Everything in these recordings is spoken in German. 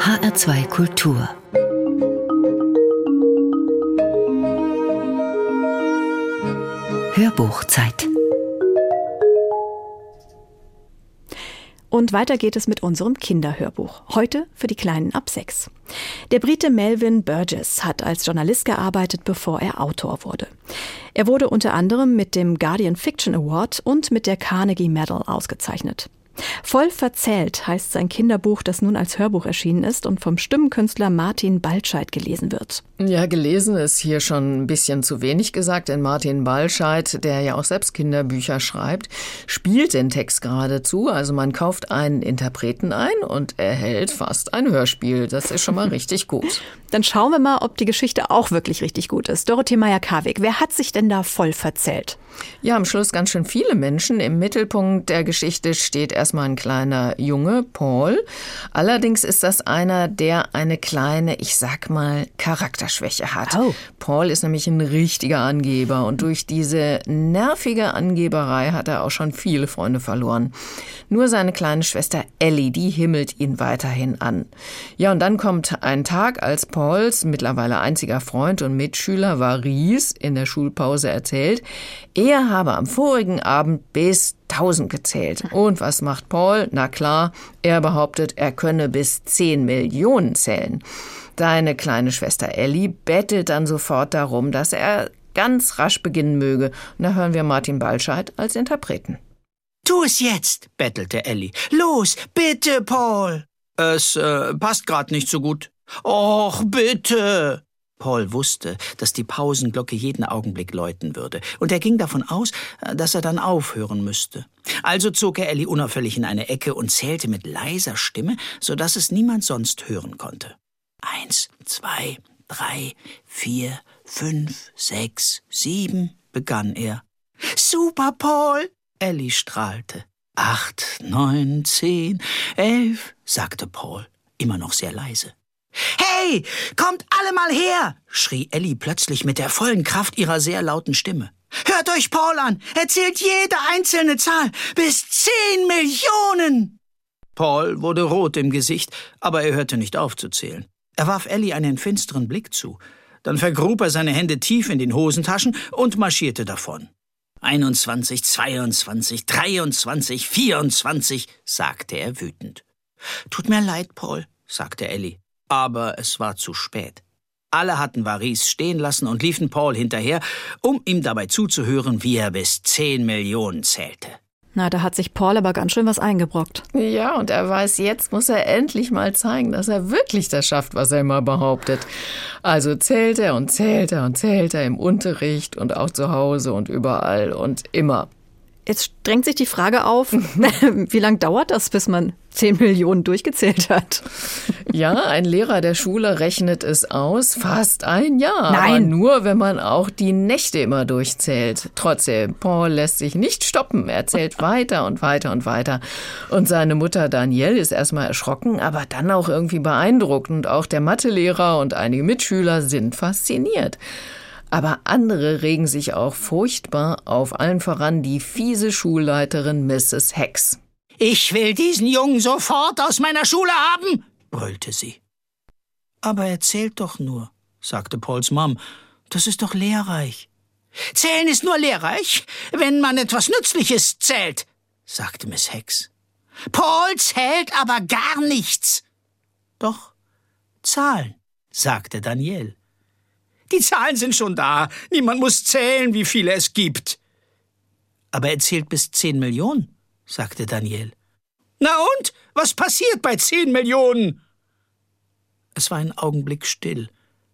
HR2 Kultur. Hörbuchzeit. Und weiter geht es mit unserem Kinderhörbuch. Heute für die Kleinen ab 6. Der Brite Melvin Burgess hat als Journalist gearbeitet, bevor er Autor wurde. Er wurde unter anderem mit dem Guardian Fiction Award und mit der Carnegie Medal ausgezeichnet. Voll verzählt heißt sein Kinderbuch, das nun als Hörbuch erschienen ist und vom Stimmenkünstler Martin Baltscheid gelesen wird. Ja, gelesen ist hier schon ein bisschen zu wenig gesagt, denn Martin Baltscheid, der ja auch selbst Kinderbücher schreibt, spielt den Text geradezu. Also man kauft einen Interpreten ein und erhält fast ein Hörspiel. Das ist schon mal richtig gut. Dann schauen wir mal, ob die Geschichte auch wirklich richtig gut ist. Dorothee Meyer-Karwig, wer hat sich denn da voll verzählt? Ja, am Schluss ganz schön viele Menschen. Im Mittelpunkt der Geschichte steht erstmal ein kleiner Junge, Paul. Allerdings ist das einer, der eine kleine, ich sag mal, Charakterschwäche hat. Oh. Paul ist nämlich ein richtiger Angeber und durch diese nervige Angeberei hat er auch schon viele Freunde verloren. Nur seine kleine Schwester Ellie, die himmelt ihn weiterhin an. Ja, und dann kommt ein Tag, als Pauls mittlerweile einziger Freund und Mitschüler Varis in der Schulpause erzählt, er habe am vorigen Abend bis 1000 gezählt. Und was macht Paul? Na klar, er behauptet, er könne bis 10 Millionen zählen. Seine kleine Schwester Ellie bettelt dann sofort darum, dass er ganz rasch beginnen möge. Und da hören wir Martin Baltscheid als Interpreten. Tu es jetzt, bettelte Ellie. Los, bitte, Paul. Es passt gerade nicht so gut. Och, bitte. Paul wusste, dass die Pausenglocke jeden Augenblick läuten würde, und er ging davon aus, dass er dann aufhören müsste. Also zog er Ellie unauffällig in eine Ecke und zählte mit leiser Stimme, sodass es niemand sonst hören konnte. 1, 2, 3, 4, 5, 6, 7, begann er. Super, Paul! Ellie strahlte. 8, 9, 10, 11, sagte Paul, immer noch sehr leise. »Hey, kommt alle mal her!« schrie Ellie plötzlich mit der vollen Kraft ihrer sehr lauten Stimme. »Hört euch Paul an! Er zählt jede einzelne Zahl bis 10 Millionen!« Paul wurde rot im Gesicht, aber er hörte nicht auf zu zählen. Er warf Ellie einen finsteren Blick zu. Dann vergrub er seine Hände tief in den Hosentaschen und marschierte davon. 21, 22, 23, 24, sagte er wütend. »Tut mir leid, Paul«, sagte Ellie. Aber es war zu spät. Alle hatten Varis stehen lassen und liefen Paul hinterher, um ihm dabei zuzuhören, wie er bis 10 Millionen zählte. Na, da hat sich Paul aber ganz schön was eingebrockt. Ja, und er weiß, jetzt muss er endlich mal zeigen, dass er wirklich das schafft, was er immer behauptet. Also zählt er und zählt er und zählt er im Unterricht und auch zu Hause und überall und immer. Jetzt drängt sich die Frage auf, wie lange dauert das, bis man 10 Millionen durchgezählt hat? Ja, ein Lehrer der Schule rechnet es aus, fast ein Jahr. Nein. Aber nur, wenn man auch die Nächte immer durchzählt. Trotzdem, Paul lässt sich nicht stoppen. Er zählt weiter und weiter und weiter. Und seine Mutter Danielle ist erstmal erschrocken, aber dann auch irgendwie beeindruckt. Und auch der Mathelehrer und einige Mitschüler sind fasziniert. Aber andere regen sich auch furchtbar auf, allen voran die fiese Schulleiterin Mrs. Hex. »Ich will diesen Jungen sofort aus meiner Schule haben«, brüllte sie. »Aber er zählt doch nur«, sagte Pauls Mom. »Das ist doch lehrreich.« »Zählen ist nur lehrreich, wenn man etwas Nützliches zählt«, sagte Miss Hex. »Paul zählt aber gar nichts.« »Doch, Zahlen«, sagte Danielle. »Die Zahlen sind schon da. Niemand muss zählen, wie viele es gibt.« »Aber er zählt bis 10 Millionen«, sagte Danielle. »Na und? Was passiert bei 10 Millionen?« Es war ein Augenblick still.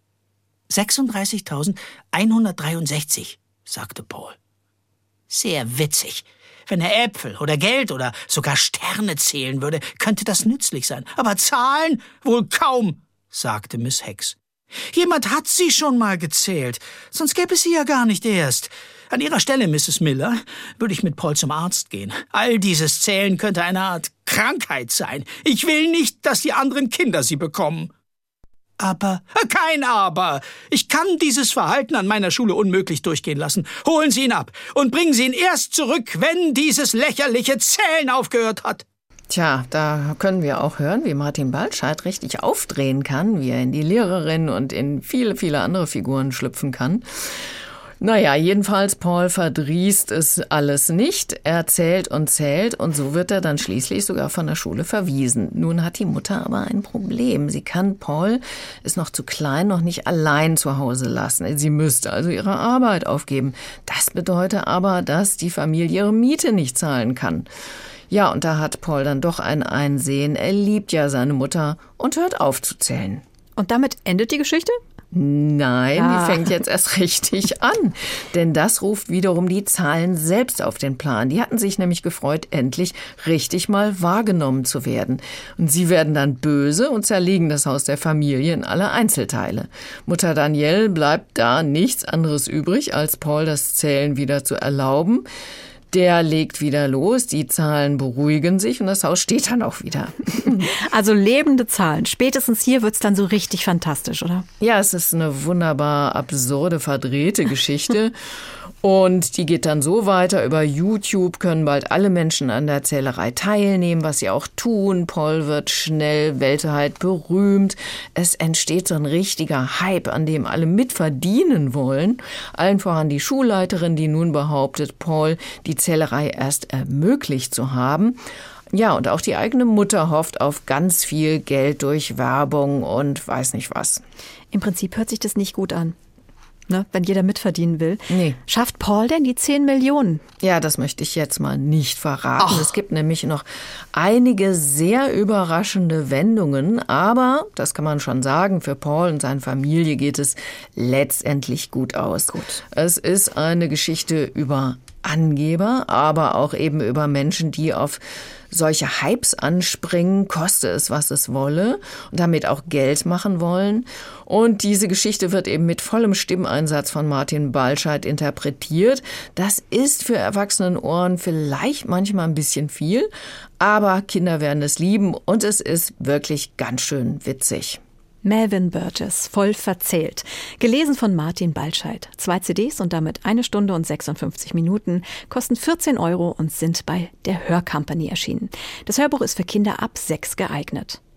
36.163, sagte Paul. »Sehr witzig. Wenn er Äpfel oder Geld oder sogar Sterne zählen würde, könnte das nützlich sein. Aber Zahlen? Wohl kaum«, sagte Miss Hex. »Jemand hat sie schon mal gezählt, sonst gäbe es sie ja gar nicht erst. An Ihrer Stelle, Mrs. Miller, würde ich mit Paul zum Arzt gehen. All dieses Zählen könnte eine Art Krankheit sein. Ich will nicht, dass die anderen Kinder sie bekommen.« »Aber?« »Kein Aber. Ich kann dieses Verhalten an meiner Schule unmöglich durchgehen lassen. Holen Sie ihn ab und bringen Sie ihn erst zurück, wenn dieses lächerliche Zählen aufgehört hat.« Tja, da können wir auch hören, wie Martin Baltscheid richtig aufdrehen kann, wie er in die Lehrerin und in viele, viele andere Figuren schlüpfen kann. Naja, jedenfalls, Paul verdrießt es alles nicht. Er zählt und so wird er dann schließlich sogar von der Schule verwiesen. Nun hat die Mutter aber ein Problem. Sie kann Paul, ist noch zu klein, noch nicht allein zu Hause lassen. Sie müsste also ihre Arbeit aufgeben. Das bedeutet aber, dass die Familie ihre Miete nicht zahlen kann. Ja, und da hat Paul dann doch ein Einsehen. Er liebt ja seine Mutter und hört auf zu zählen. Und damit endet die Geschichte? Nein, die fängt jetzt erst richtig an. Denn das ruft wiederum die Zahlen selbst auf den Plan. Die hatten sich nämlich gefreut, endlich richtig mal wahrgenommen zu werden. Und sie werden dann böse und zerlegen das Haus der Familie in alle Einzelteile. Mutter Danielle bleibt da nichts anderes übrig, als Paul das Zählen wieder zu erlauben. Der legt wieder los, die Zahlen beruhigen sich und das Haus steht dann auch wieder. Also lebende Zahlen. Spätestens hier wird's dann so richtig fantastisch, oder? Ja, es ist eine wunderbar absurde, verdrehte Geschichte. Und die geht dann so weiter. Über YouTube können bald alle Menschen an der Zählerei teilnehmen, was sie auch tun. Paul wird schnell weltweit berühmt. Es entsteht so ein richtiger Hype, an dem alle mitverdienen wollen. Allen voran die Schulleiterin, die nun behauptet, Paul die Zählerei erst ermöglicht zu haben. Ja, und auch die eigene Mutter hofft auf ganz viel Geld durch Werbung und weiß nicht was. Im Prinzip hört sich das nicht gut an. Ne, wenn jeder mitverdienen will. Nee. Schafft Paul denn die 10 Millionen? Ja, das möchte ich jetzt mal nicht verraten. Es gibt nämlich noch einige sehr überraschende Wendungen. Aber, das kann man schon sagen, für Paul und seine Familie geht es letztendlich gut aus. Gut. Es ist eine Geschichte über Angeber, aber auch eben über Menschen, die auf solche Hypes anspringen, koste es, was es wolle, und damit auch Geld machen wollen. Und diese Geschichte wird eben mit vollem Stimmeinsatz von Martin Baltscheid interpretiert. Das ist für Erwachsenenohren vielleicht manchmal ein bisschen viel, aber Kinder werden es lieben und es ist wirklich ganz schön witzig. Melvin Burgess, voll verzählt. Gelesen von Martin Baltscheid. 2 CDs und damit 1 Stunde und 56 Minuten, kosten 14 € und sind bei der Hörcompany erschienen. Das Hörbuch ist für Kinder ab 6 geeignet.